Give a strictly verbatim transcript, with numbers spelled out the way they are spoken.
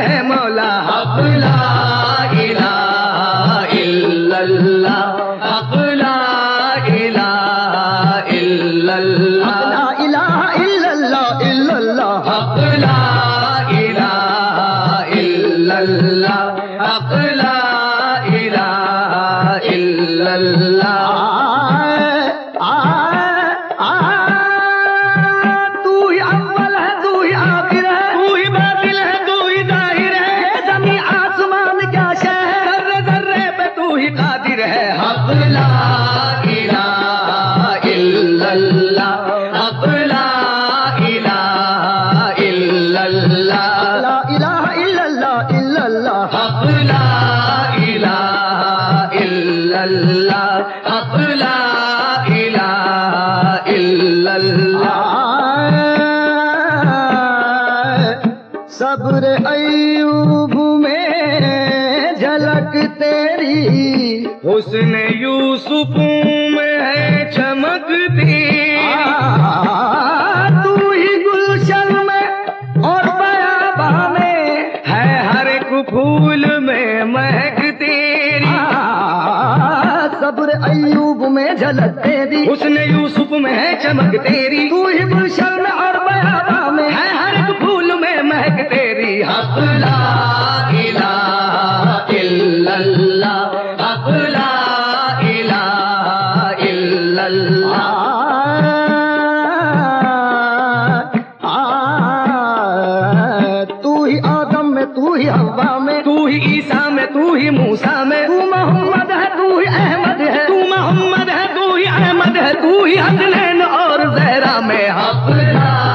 ہے مولا حق لا الہ الا اللہ حق لا الہ الا اللہ لا الہ الا اللہ الا اللہ حق لا الہ الا اللہ حق لا الہ الا اللہ صبر ایوب میں جھلک تیری حسن یوسف میں ہے چمک تیری تو ہی گلشن میں اور بیاباں میں ہے ہر ایک پھول میں مہک تیری صبر ایوب میں جھلک تیری حسن یوسف میں ہے چمک تیری تو ہی گلشن میں اور بیاباں میں ہے ہر ایک پھول میں مہک تیری حق لا الہ الا اللہ حق لا الہ الا اللہ تو ہی آدم میں تو ہی حوا میں تو ہی عیسیٰ میں تو ہی موسیٰ میں تو محمد ہے تو ہی احمد ہے تو محمد ہے تو ہی احمد ہے تو ہی حسنین اور زہرا میں حق لا